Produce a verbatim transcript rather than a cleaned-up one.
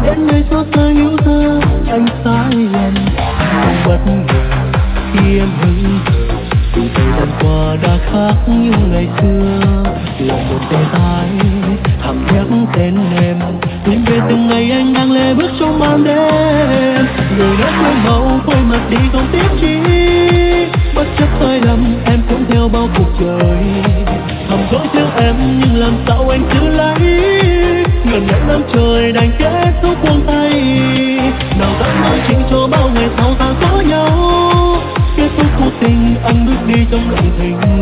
đến ngày xót xa yêu thương anh sai lầm. Không bất ngờ khi em hững hờ vì thời gian qua đã khác như ngày xưa. Là một tay tay thầm nhắc tên em, nhìn về từng ngày anh đang lê bước trong màn đêm. Người đã quên màu quay mặt đi không tiếc chi, bất chấp sai lầm em cũng theo bao cuộc đời. Thầm dỗi theo em nhưng làm sao anh giữ lấy, ngần ngẫn năm trời đành kết thúc buông tay. Nào dám nói chính cho bao ngày sau ta có nhau, kết thúc cuộc tình anh bước đi trong lặng thinh.